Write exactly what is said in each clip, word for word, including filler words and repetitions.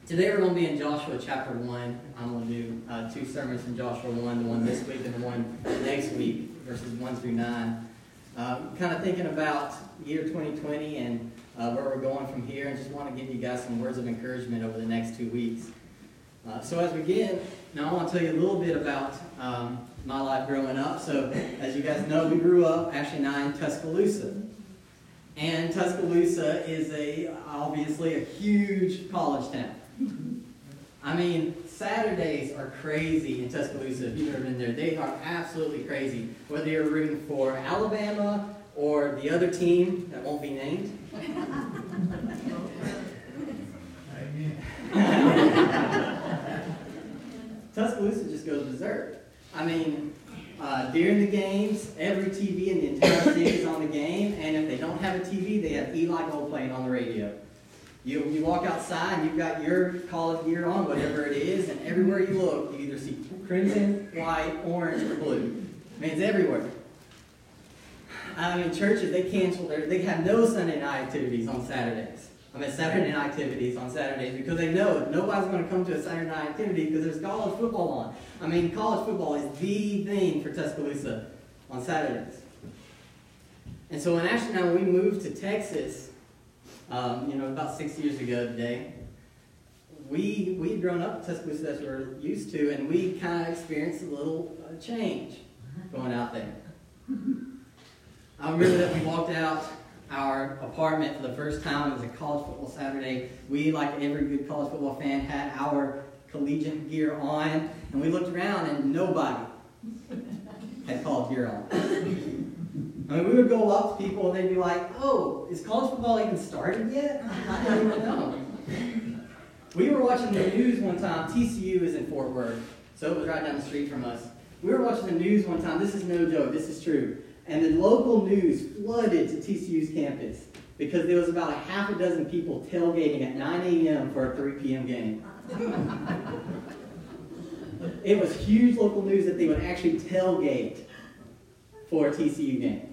Today we're going to be in Joshua chapter one. I'm going to do uh, two sermons in Joshua one, the one this week and the one next week, verses one through nine. Um, kind of thinking about year twenty twenty and uh, where we're going from here, and just want to give you guys some words of encouragement over the next two weeks. Uh, so as we begin, now I want to tell you a little bit about um, my life growing up. So as you guys know, we grew up, Ashley and I, in Tuscaloosa. And Tuscaloosa is a obviously a huge college town. I mean, Saturdays are crazy in Tuscaloosa. If you've ever been there, they are absolutely crazy. Whether you're rooting for Alabama or the other team that won't be named. Tuscaloosa just goes berserk. I mean, uh, during the games, every T V in the entire city is on the game, and if they don't have a T V, they have Eli Gold playing on the radio. You, you walk outside and you've got your college gear on, whatever it is, and everywhere you look, you either see crimson, white, orange, or blue. I mean, it's everywhere. I mean, churches, they cancel their, they have no Sunday night activities on Saturdays. I mean, Saturday night activities on Saturdays because they know nobody's going to come to a Saturday night activity because there's college football on. I mean, college football is the thing for Tuscaloosa on Saturdays. And so when Ashley and I, when we moved to Texas, Um, you know, about six years ago today, we we had grown up in Tuscaloosa as we're used to, and we kind of experienced a little uh, change going out there. I remember that we walked out our apartment for the first time. It was a college football Saturday. We, like every good college football fan, had our collegiate gear on, and we looked around, and nobody had college gear on. I mean, we would go up to people and they'd be like, oh, is college football even started yet? I don't even know. We were watching the news one time. T C U is in Fort Worth, so it was right down the street from us. We were watching the news one time. This is no joke. This is true. And the local news flooded to T C U's campus because there was about a half a dozen people tailgating at nine a.m. for a three p.m. game. It was huge local news that they would actually tailgate for a T C U game.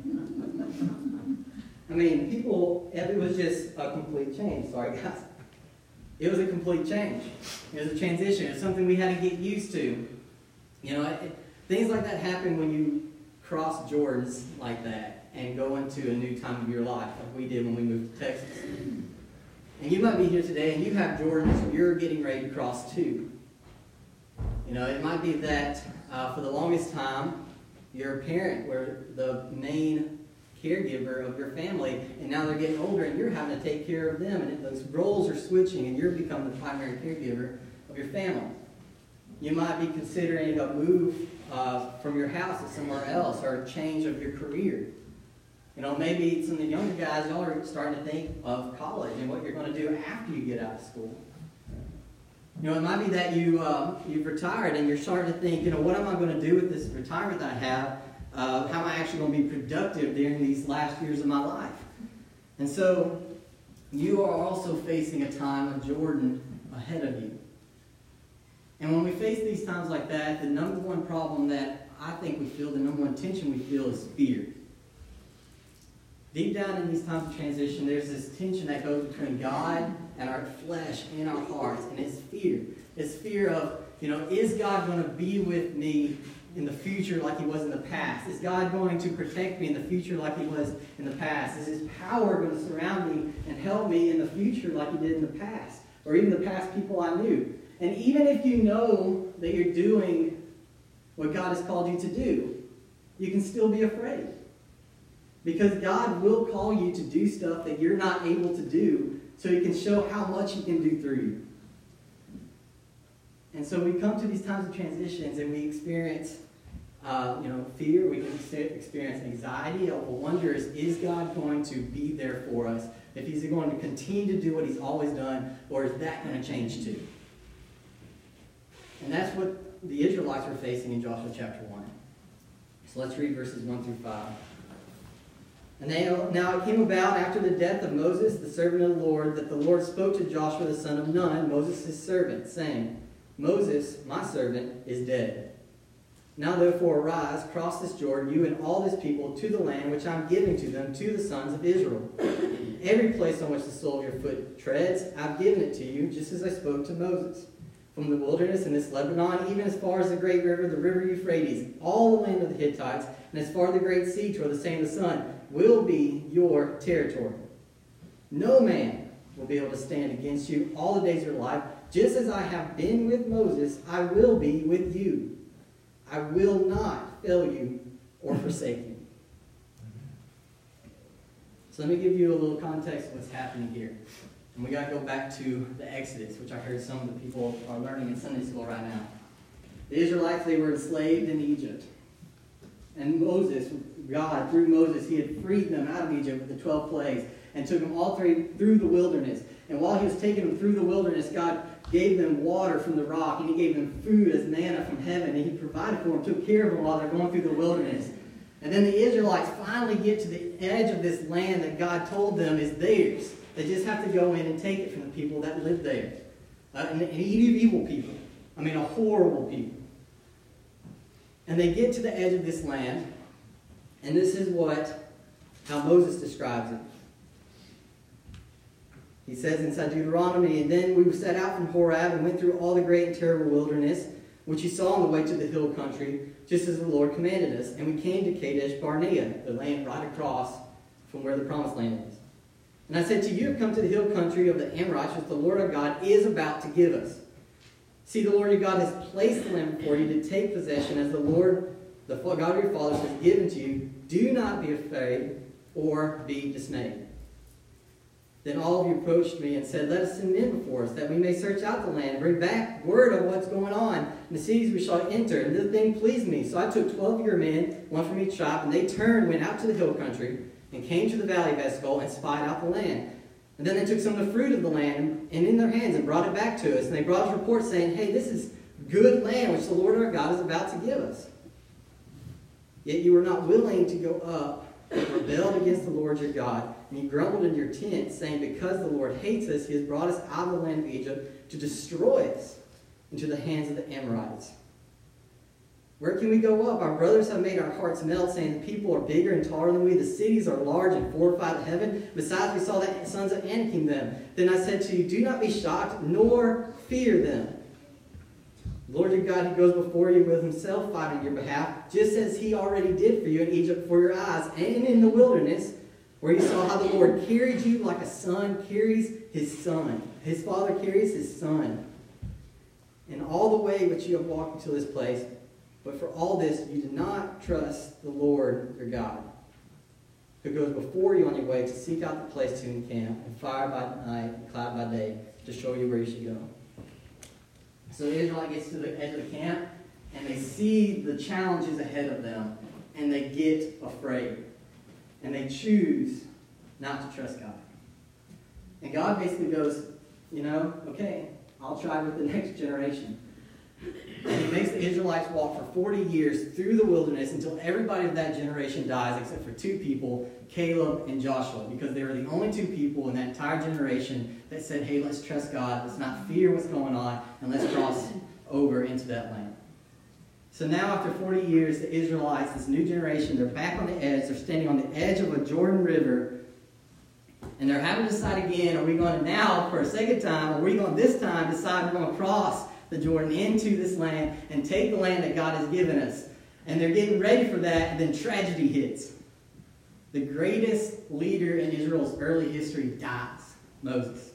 I mean, people, it was just a complete change. Sorry, guys. It was a complete change. It was a transition. It was something we had to get used to. You know, it, things like that happen when you cross Jordans like that and go into a new time of your life, like we did when we moved to Texas. And you might be here today and you have Jordans you're getting ready to cross too. You know, it might be that uh, for the longest time, you're a parent, were the main caregiver of your family, and now they're getting older and you're having to take care of them, and those roles are switching and you're becoming the primary caregiver of your family. You might be considering a move uh, from your house to somewhere else, or a change of your career. You know, maybe some of the younger guys, y'all are starting to think of college and what you're going to do after you get out of school. You know, it might be that you, uh, you've retired and you're starting to think, you know, what am I going to do with this retirement that I have? Uh, how am I actually going to be productive during these last years of my life? And so you are also facing a time of Jordan ahead of you. And when we face these times like that, the number one problem that I think we feel, the number one tension we feel is fear. Deep down in these times of transition, there's this tension that goes between God and our flesh and our hearts, and it's fear. It's fear of, you know, is God going to be with me in the future like he was in the past? Is God going to protect me in the future like he was in the past? Is his power going to surround me and help me in the future like he did in the past? Or even the past people I knew? And even if you know that you're doing what God has called you to do, you can still be afraid. Because God will call you to do stuff that you're not able to do, so he can show how much he can do through you. And so we come to these times of transitions and we experience uh, you know, fear, we can experience anxiety. What we'll wonder is, is God going to be there for us? If he's going to continue to do what he's always done, or is that going to change too? And that's what the Israelites were facing in Joshua chapter one. So let's read verses one through five. And they, now it came about after the death of Moses, the servant of the Lord, that the Lord spoke to Joshua the son of Nun, Moses' servant, saying, Moses, my servant, is dead. Now therefore arise, cross this Jordan, you and all this people, to the land which I am giving to them, to the sons of Israel. every place on which the sole of your foot treads, I've given it to you, just as I spoke to Moses. From the wilderness and this Lebanon, even as far as the great river, the river Euphrates, all the land of the Hittites, and as far as the great sea toward the setting of the sun, will be your territory. No man will be able to stand against you all the days of your life. Just as I have been with Moses, I will be with you. I will not fail you or forsake you. So let me give you a little context of what's happening here. And we got to go back to the Exodus, which I heard some of the people are learning in Sunday school right now. The Israelites, they were enslaved in Egypt. And Moses, God, through Moses, he had freed them out of Egypt with the twelve plagues and took them all three through the wilderness. And while he was taking them through the wilderness, God gave them water from the rock, and he gave them food as manna from heaven, and he provided for them, took care of them while they're going through the wilderness. And then the Israelites finally get to the edge of this land that God told them is theirs. They just have to go in and take it from the people that live there. Uh, and, and evil people. I mean, a horrible people. And they get to the edge of this land, and this is what, how Moses describes it. He says inside Deuteronomy, and then we set out from Horeb and went through all the great and terrible wilderness, which you saw on the way to the hill country, just as the Lord commanded us. And we came to Kadesh Barnea, the land right across from where the promised land is. And I said to you, you have come to the hill country of the Amorites, which the Lord our God is about to give us. See, the Lord your God has placed the land before you to take possession, as the Lord, the God of your fathers, has given to you. Do not be afraid or be dismayed. Then all of you approached me and said, let us send men before us, that we may search out the land and bring back word of what's going on in the cities we shall enter. And this thing pleased me. So I took twelve of your men, one from each tribe, and they turned, went out to the hill country, and came to the valley of Eshcol and spied out the land. And then they took some of the fruit of the land and in their hands and brought it back to us. And they brought us reports saying, hey, this is good land which the Lord our God is about to give us. Yet you were not willing to go up, but rebelled against the Lord your God. And you grumbled in your tent, saying, because the Lord hates us, he has brought us out of the land of Egypt to destroy us into the hands of the Amorites. Where can we go up? Our brothers have made our hearts melt, saying the people are bigger and taller than we. The cities are large and fortified to heaven. Besides, we saw the sons of Anakim them. Then I said to you, do not be shocked, nor fear them. The Lord your God, he goes before you with himself fighting on your behalf, just as he already did for you in Egypt before your eyes, and in the wilderness, where you saw how the Lord carried you like a son carries his son. His father carries his son. And all the way which you have walked until this place, but for all this, you did not trust the Lord your God, who goes before you on your way to seek out the place to encamp, and fire by night and cloud by day, to show you where you should go. So the Israelite gets to the edge of the camp, and they see the challenges ahead of them, and they get afraid. And they choose not to trust God. And God basically goes, you know, okay, I'll try with the next generation. And he makes the Israelites walk for forty years through the wilderness until everybody of that generation dies except for two people, Caleb and Joshua, because they were the only two people in that entire generation that said, hey, let's trust God, let's not fear what's going on, and let's cross over into that land. So now after forty years, the Israelites, this new generation, they're back on the edge. They're standing on the edge of a Jordan River. And they're having to decide again, are we going to now, for a second time, or are we going to this time decide we're going to cross the Jordan into this land and take the land that God has given us? And they're getting ready for that, and then tragedy hits. The greatest leader in Israel's early history dies, Moses.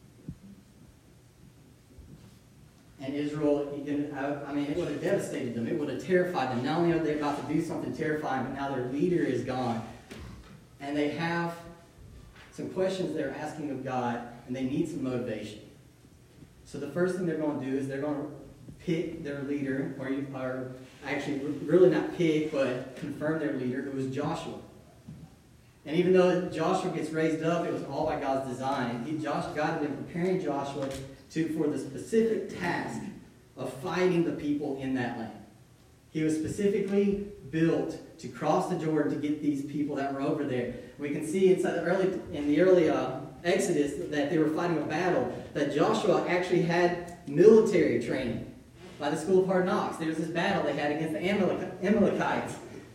And Israel, I mean, it would have devastated them. It would have terrified them. Not only are they about to do something terrifying, but now their leader is gone. And they have some questions they're asking of God, and they need some motivation. So the first thing they're going to do is they're going to pick their leader, or, or actually really not pick, but confirm their leader, who was Joshua. And even though Joshua gets raised up, it was all by God's design. He, Josh, God had been preparing Joshua to, for the specific task of fighting the people in that land. He was specifically built to cross the Jordan to get these people that were over there. We can see inside the early, in the early uh, Exodus that they were fighting a battle, that Joshua actually had military training by the School of Hard Knocks. There was this battle they had against the Amalek- Amalekites.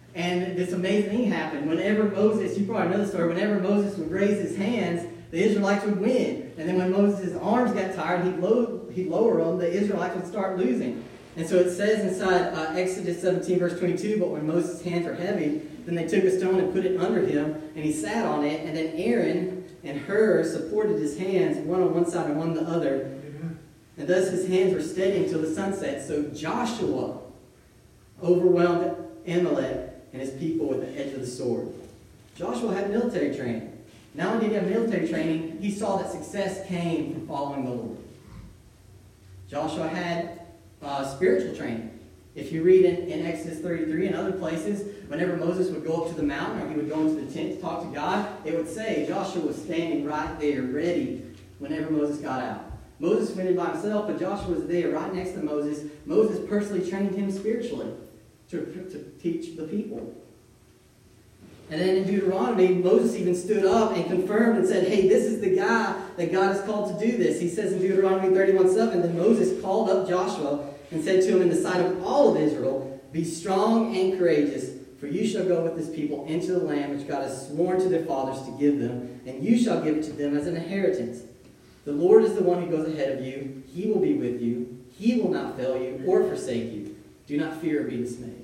And this amazing thing happened. Whenever Moses, you probably know the story, whenever Moses would raise his hands, the Israelites would win. And then when Moses' arms got tired, he'd, low, he'd lower them, the Israelites would start losing. And so it says inside uh, Exodus seventeen, verse twenty-two, but when Moses' hands were heavy, then they took a stone and put it under him, and he sat on it. And then Aaron and Hur supported his hands, one on one side and one on the other. And thus his hands were steady until the sun set. So Joshua overwhelmed Amalek and his people with the edge of the sword. Joshua had military training. Not only did he have military training, he saw that success came from following the Lord. Joshua had uh, spiritual training. If you read in, in Exodus thirty-three and other places, whenever Moses would go up to the mountain or he would go into the tent to talk to God, it would say Joshua was standing right there ready whenever Moses got out. Moses went in by himself, but Joshua was there right next to Moses. Moses personally trained him spiritually to, to teach the people. And then in Deuteronomy, Moses even stood up and confirmed and said, hey, this is the guy that God has called to do this. He says in Deuteronomy thirty-one seven, then Moses called up Joshua and said to him in the sight of all of Israel, be strong and courageous, for you shall go with this people into the land which God has sworn to their fathers to give them, and you shall give it to them as an inheritance. The Lord is the one who goes ahead of you. He will be with you. He will not fail you or forsake you. Do not fear or be dismayed.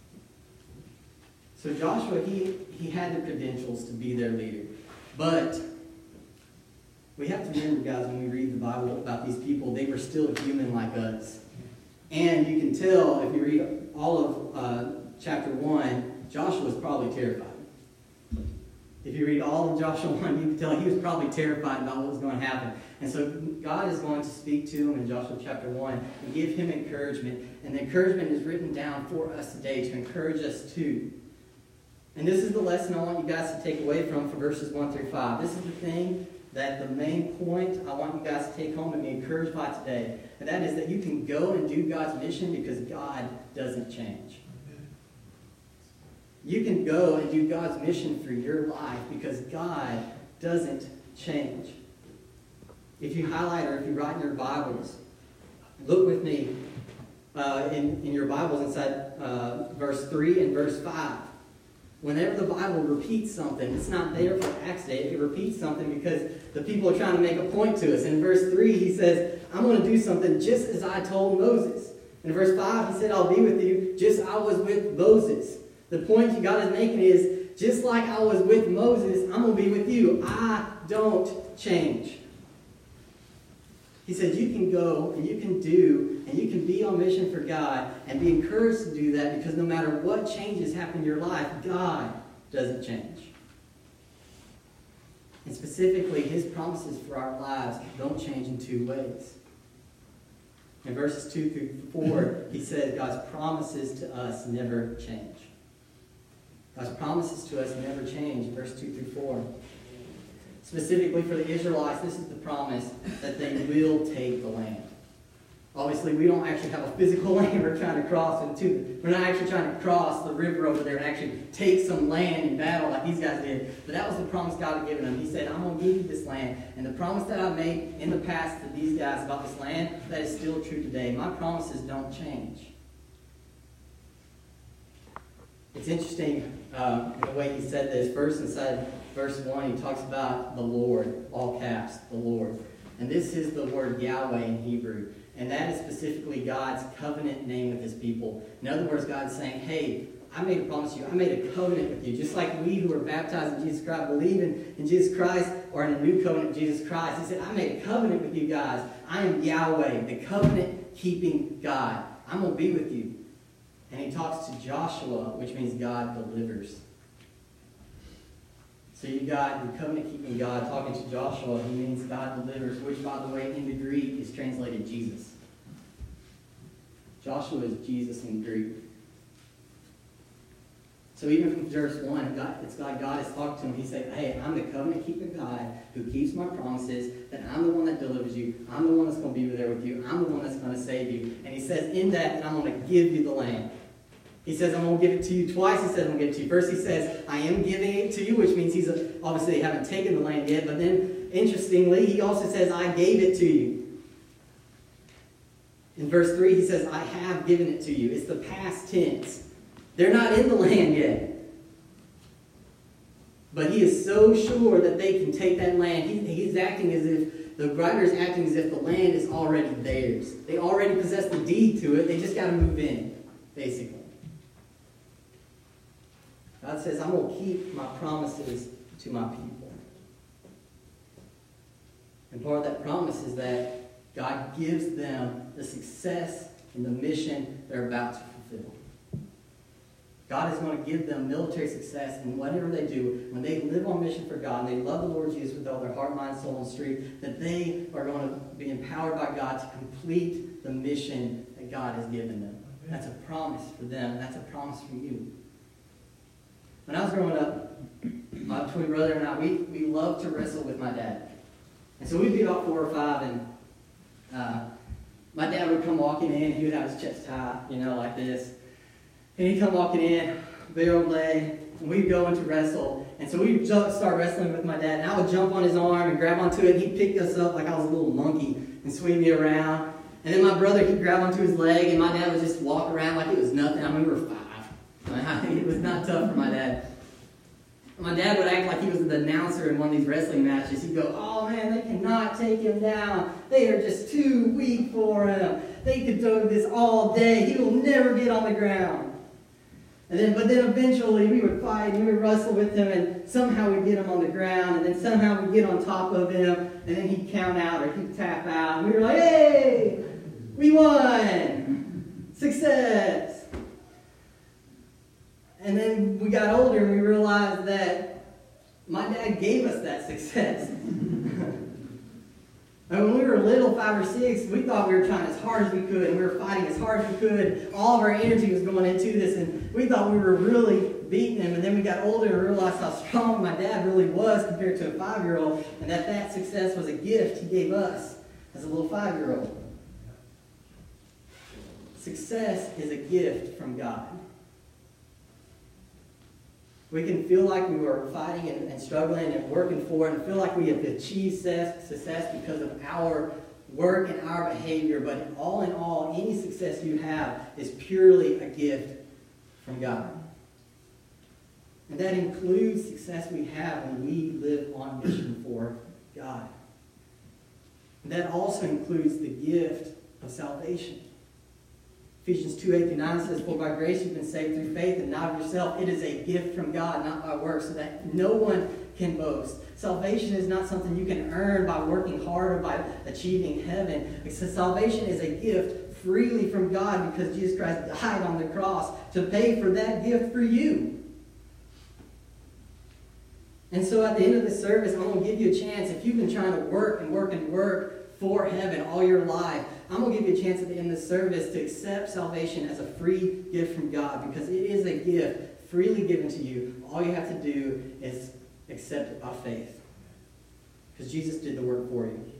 So Joshua, he, he had the credentials to be their leader. But we have to remember, guys, when we read the Bible about these people, they were still human like us. And you can tell, if you read all of uh, chapter one, Joshua was probably terrified. If you read all of Joshua one, you can tell he was probably terrified about what was going to happen. And so God is going to speak to him in Joshua chapter one and give him encouragement. And the encouragement is written down for us today to encourage us too. And this is the lesson I want you guys to take away from for verses one through five. This is the thing that the main point I want you guys to take home and be encouraged by today. And that is that you can go and do God's mission because God doesn't change. You can go and do God's mission for your life because God doesn't change. If you highlight or if you write in your Bibles, look with me uh, in, in your Bibles inside uh, verse three and verse five. Whenever the Bible repeats something, it's not there for accident. It repeats something because the people are trying to make a point to us. In verse three, he says, I'm going to do something just as I told Moses. In verse five, he said, I'll be with you just as I was with Moses. The point God is making is, just like I was with Moses, I'm going to be with you. I don't change. He said, you can go and you can do and you can be on mission for God and be encouraged to do that because no matter what changes happen in your life, God doesn't change. And specifically, his promises for our lives don't change in two ways. In verses two through four, he says God's promises to us never change. God's promises to us never change, verse two through four. Specifically for the Israelites, this is the promise that they will take the land. Obviously, we don't actually have a physical land we're trying to cross into. We're not actually trying to cross the river over there and actually take some land in battle like these guys did. But that was the promise God had given them. He said, I'm going to give you this land. And the promise that I made in the past to these guys about this land, that is still true today. My promises don't change. It's interesting uh, the way he said this. First, inside verse one, he talks about the Lord, all caps, the Lord. And this is the word Yahweh in Hebrew. And that is specifically God's covenant name with his people. In other words, God's saying, hey, I made a promise to you. I made a covenant with you. Just like we who are baptized in Jesus Christ, believe in, in Jesus Christ, or in a new covenant with Jesus Christ. He said, I made a covenant with you guys. I am Yahweh, the covenant-keeping God. I'm going to be with you. And he talks to Joshua, which means God delivers. So you got the covenant-keeping God talking to Joshua. He means God delivers, which, by the way, in the Greek is translated Jesus. Joshua is Jesus in Greek. So even from verse one, God, it's like God is talking to him. He's saying, hey, I'm the covenant-keeping God who keeps my promises, that I'm the one that delivers you. I'm the one that's going to be there with you. I'm the one that's going to save you. And he says, in that, that I'm going to give you the land. He says, I'm going to give it to you twice. He says, I'm going to give it to you. First, he says, I am giving it to you, which means he's a, obviously they haven't taken the land yet. But then, interestingly, he also says, I gave it to you. In verse three, he says, I have given it to you. It's the past tense. They're not in the land yet. But he is so sure that they can take that land. He, he's acting as if, the writer is acting as if the land is already theirs. They already possess the deed to it. They just got to move in, basically. God says, I'm going to keep my promises to my people. And part of that promise is that God gives them the success in the mission they're about to fulfill. God is going to give them military success in whatever they do. When they live on mission for God and they love the Lord Jesus with all their heart, mind, soul, and strength, that they are going to be empowered by God to complete the mission that God has given them. That's a promise for them. That's a promise for you. When I was growing up, my twin brother and I, we, we loved to wrestle with my dad. And so we'd be about four or five, and uh, my dad would come walking in, and he would have his chest high, you know, like this. And he'd come walking in, big old leg, and we'd go into wrestle. And so we'd start wrestling with my dad, and I would jump on his arm and grab onto it, and he'd pick us up like I was a little monkey and swing me around. And then my brother, he'd grab onto his leg, and my dad would just walk around like it was nothing. I mean, we were five. I mean, it was not tough for my dad. My dad would act like he was the announcer in one of these wrestling matches. He'd go, oh man, they cannot take him down. They are just too weak for him. They could do this all day. He will never get on the ground. And then, but then eventually we would fight and we would wrestle with him, and somehow we'd get him on the ground, and then somehow we'd get on top of him, and then he'd count out or he'd tap out. And we were like, hey, we won. Success. And then we got older and we realized that my dad gave us that success. And when we were little, five or six, we thought we were trying as hard as we could, and we were fighting as hard as we could. All of our energy was going into this, and we thought we were really beating him. And then we got older and realized how strong my dad really was compared to a five-year-old, and that that success was a gift he gave us as a little five-year-old. Success is a gift from God. We can feel like we were fighting and, and struggling and working for it and feel like we have achieved success because of our work and our behavior. But all in all, any success you have is purely a gift from God. And that includes success we have when we live on mission for God. And that also includes the gift of salvation. Ephesians two, eight through nine says, for by grace you've been saved through faith, and not of yourself. It is a gift from God, not by works, so that no one can boast. Salvation is not something you can earn by working hard or by achieving heaven. Because salvation is a gift freely from God because Jesus Christ died on the cross to pay for that gift for you. And so at the end of this service, I'm going to give you a chance. If you've been trying to work and work and work for heaven all your life, I'm going to give you a chance at the end of the service to accept salvation as a free gift from God, because it is a gift freely given to you. All you have to do is accept it by faith, because Jesus did the work for you.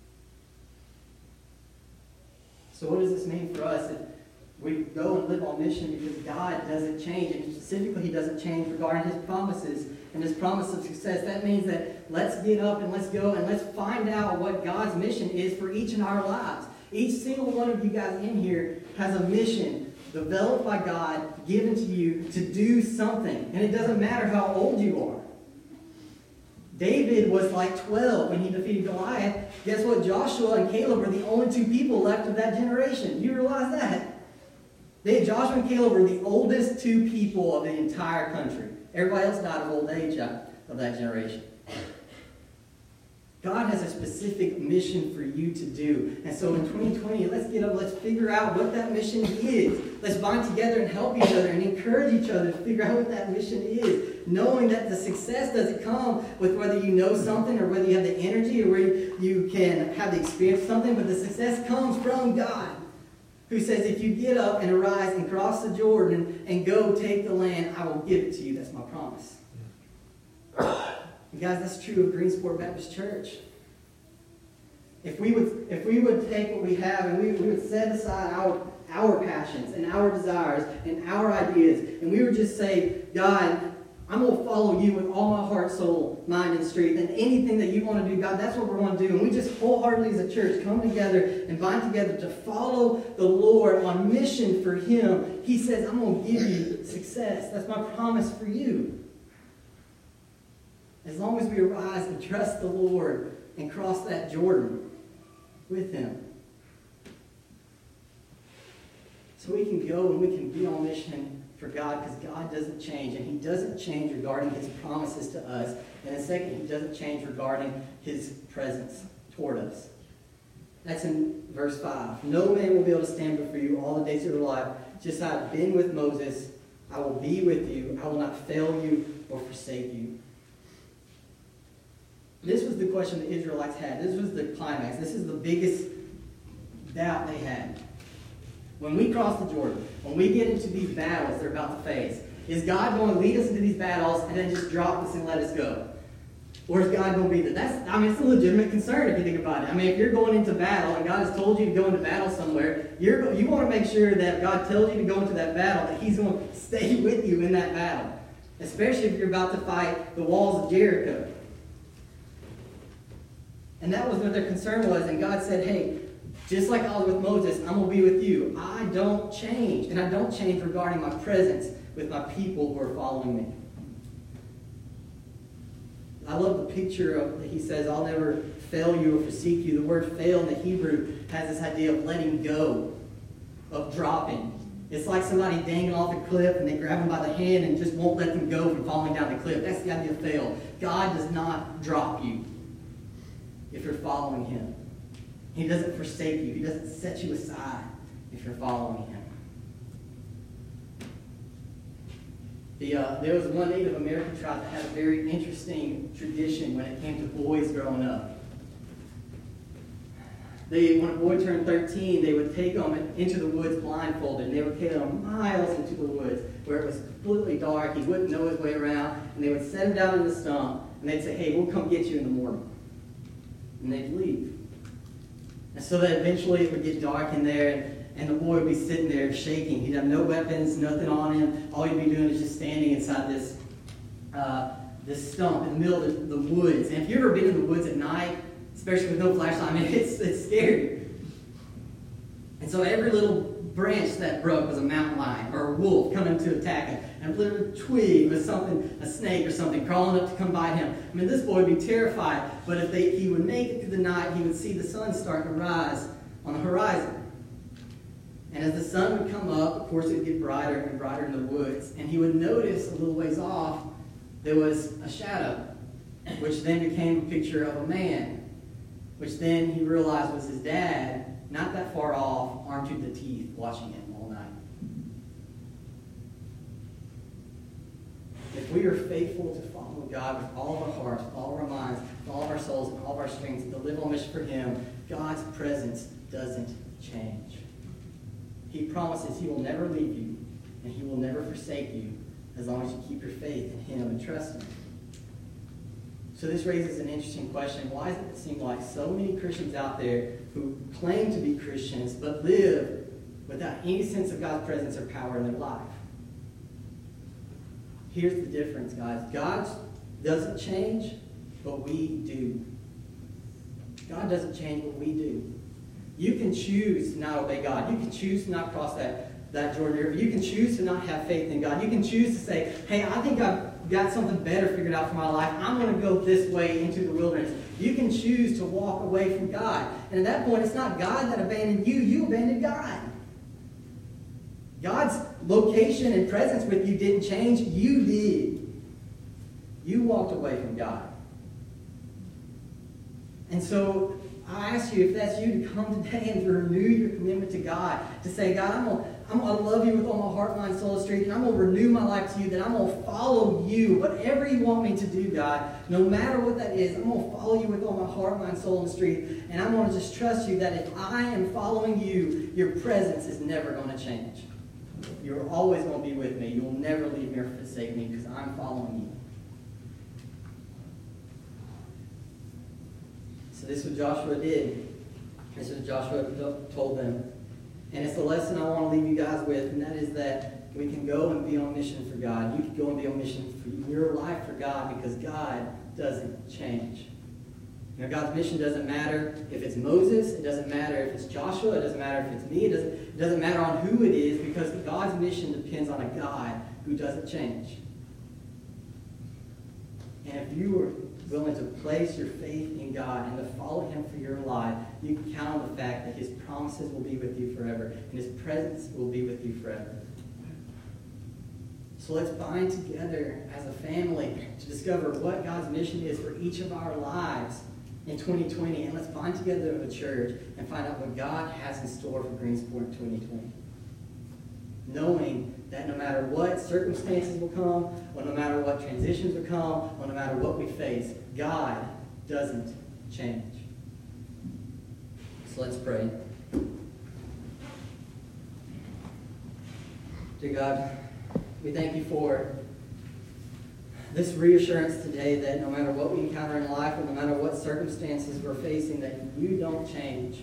So what does this mean for us? If we go and live on mission because God doesn't change, and specifically He doesn't change regarding His promises and His promise of success. That means that let's get up and let's go and let's find out what God's mission is for each in our lives. Each single one of you guys in here has a mission developed by God, given to you to do something. And it doesn't matter how old you are. David was like twelve when he defeated Goliath. Guess what? Joshua and Caleb were the only two people left of that generation. You realize that? They, Joshua and Caleb were the oldest two people of the entire country. Everybody else died of old age of that generation. God has a specific mission for you to do. And so in twenty twenty, let's get up, let's figure out what that mission is. Let's bind together and help each other and encourage each other to figure out what that mission is. Knowing that the success doesn't come with whether you know something or whether you have the energy or whether you can have the experience of something, but the success comes from God, who says, if you get up and arise and cross the Jordan and go take the land, I will give it to you. That's my promise. And guys, that's true of Greensport Baptist Church. If we would, if we would take what we have and we, we would set aside our, our passions and our desires and our ideas, and we would just say, God, I'm going to follow you with all my heart, soul, mind, and strength. And anything that you want to do, God, that's what we're going to do. And we just wholeheartedly as a church come together and bind together to follow the Lord on mission for Him. He says, I'm going to give you success. That's my promise for you. As long as we arise and trust the Lord and cross that Jordan with Him. So we can go and we can be on mission for God, because God doesn't change, and He doesn't change regarding His promises to us. And then second, He doesn't change regarding His presence toward us. That's in verse five. No man will be able to stand before you all the days of your life. Just as I have been with Moses, I will be with you. I will not fail you or forsake you. This was the question the Israelites had. This was the climax. This is the biggest doubt they had. When we cross the Jordan, when we get into these battles they're about to face, is God going to lead us into these battles and then just drop us and let us go? Or is God going to be there? That's, I mean, it's a legitimate concern if you think about it. I mean, if you're going into battle and God has told you to go into battle somewhere, you're, you want to make sure that God tells you to go into that battle, that He's going to stay with you in that battle. Especially if you're about to fight the walls of Jericho. And that was what their concern was. And God said, hey, just like I was with Moses, I'm going to be with you. I don't change. And I don't change regarding my presence with my people who are following me. I love the picture of, he says, I'll never fail you or forsake you. The word fail in the Hebrew has this idea of letting go, of dropping. It's like somebody dangling off a cliff and they grab them by the hand and just won't let them go from falling down the cliff. That's the idea of fail. God does not drop you if you're following Him. He doesn't forsake you. He doesn't set you aside if you're following Him. The, uh, there was one Native American tribe that had a very interesting tradition when it came to boys growing up. They, when a boy turned thirteen, they would take them into the woods blindfolded, and they would carry them miles into the woods where it was completely dark. He wouldn't know his way around, and they would set him down in the stump, and they'd say, hey, we'll come get you in the morning. And they'd leave. And so that eventually it would get dark in there, and, and the boy would be sitting there shaking. He'd have no weapons, nothing on him. All he'd be doing is just standing inside this, uh, this stump in the middle of the, the woods. And if you've ever been in the woods at night, especially with no flashlight, I mean, it's, it's scary. And so every little branch that broke was a mountain lion or a wolf coming to attack him. And a little twig was something, a snake or something, crawling up to come bite him. I mean, this boy would be terrified. But if they, he would make it through the night, he would see the sun starting to rise on the horizon. And as the sun would come up, of course, it would get brighter and brighter in the woods. And he would notice a little ways off, there was a shadow, which then became a picture of a man, which then he realized was his dad, not that far off, armed to the teeth, watching him all night. If we are faithful to follow God with all of our hearts, with all of our minds, with all of our souls, and all of our strengths, to live on mission for Him, God's presence doesn't change. He promises He will never leave you, and He will never forsake you, as long as you keep your faith in Him and trust Him. So this raises an interesting question. Why does it seem like so many Christians out there who claim to be Christians but live without any sense of God's presence or power in their life? Here's the difference, guys. God doesn't change, but we do. God doesn't change, but we do. You can choose to not obey God. You can choose to not cross that, that Jordan River. You can choose to not have faith in God. You can choose to say, hey, I think I've got something better figured out for my life. I'm going to go this way into the wilderness. You can choose to walk away from God. And at that point, it's not God that abandoned you. You abandoned God. God's location and presence with you didn't change. You did. You walked away from God. And so I ask you, if that's you, to come today and to renew your commitment to God. To say, God, I'm going I'm to love you with all my heart, mind, soul, and strength. And I'm going to renew my life to you. That I'm going to follow you. Whatever you want me to do, God, no matter what that is, I'm going to follow you with all my heart, mind, soul, and strength. And I'm going to just trust you that if I am following you, your presence is never going to change. You're always going to be with me. You will never leave me or forsake me because I'm following you. So this is what Joshua did. This is what Joshua told them. And it's the lesson I want to leave you guys with, and that is that we can go and be on mission for God. You can go and be on mission for your life for God, because God doesn't change. You know, God's mission doesn't matter if it's Moses, it doesn't matter if it's Joshua, it doesn't matter if it's me, it doesn't, it doesn't matter on who it is, because God's mission depends on a God who doesn't change. And if you are willing to place your faith in God and to follow Him for your life, you can count on the fact that His promises will be with you forever, and His presence will be with you forever. So let's bind together as a family to discover what God's mission is for each of our lives in twenty twenty, and let's bind together as a church and find out what God has in store for Greensport in twenty twenty. Knowing that no matter what circumstances will come, or no matter what transitions will come, or no matter what we face, God doesn't change. So let's pray. Dear God, we thank you for this reassurance today that no matter what we encounter in life, or no matter what circumstances we're facing, that you don't change.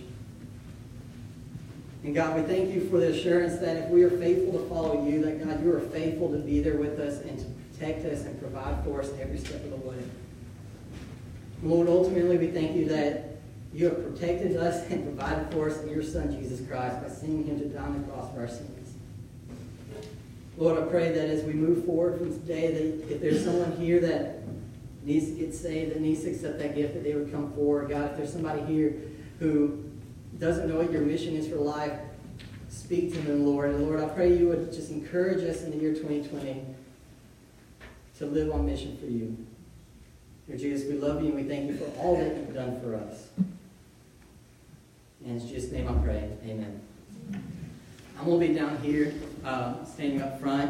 And God, we thank you for the assurance that if we are faithful to follow you, that God, you are faithful to be there with us and to protect us and provide for us every step of the way. Lord, ultimately we thank you that you have protected us and provided for us in your Son, Jesus Christ, by sending him to die on the cross for our sins. Lord, I pray that as we move forward from today, that if there's someone here that needs to get saved, that needs to accept that gift, that they would come forward. God, if there's somebody here who doesn't know what your mission is for life, speak to them, Lord. And Lord, I pray you would just encourage us in the year twenty twenty to live on mission for you. Dear Jesus, we love you and we thank you for all that you've done for us. And in Jesus' name I pray, amen. I'm going to be down here, uh, standing up front.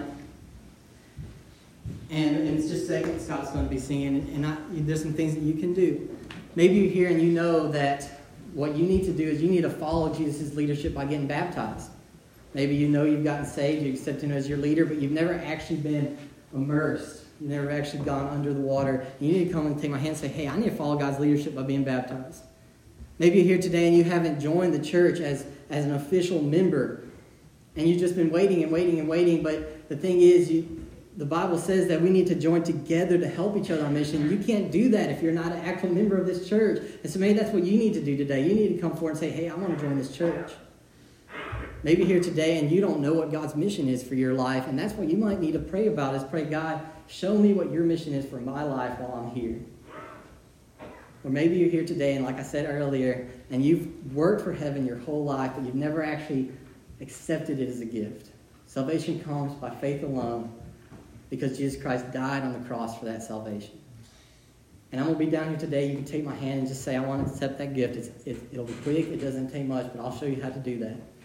And in just a second, Scott's going to be singing. And I, there's some things that you can do. Maybe you're here and you know that what you need to do is you need to follow Jesus' leadership by getting baptized. Maybe you know you've gotten saved, you accept him as your leader, but you've never actually been immersed. You've never actually gone under the water. You need to come and take my hand and say, hey, I need to follow God's leadership by being baptized. Maybe you're here today and you haven't joined the church as, as an official member. And you've just been waiting and waiting and waiting. But the thing is, you, the Bible says that we need to join together to help each other on mission. You can't do that if you're not an actual member of this church. And so maybe that's what you need to do today. You need to come forward and say, hey, I want to join this church. Maybe you're here today and you don't know what God's mission is for your life. And that's what you might need to pray about is pray, God, show me what your mission is for my life while I'm here. Or maybe you're here today and like I said earlier, and you've worked for heaven your whole life, but you've never actually accepted it as a gift. Salvation comes by faith alone because Jesus Christ died on the cross for that salvation. And I'm going to be down here today. You can take my hand and just say, I want to accept that gift. It's, it, it'll be quick. It doesn't take much, but I'll show you how to do that.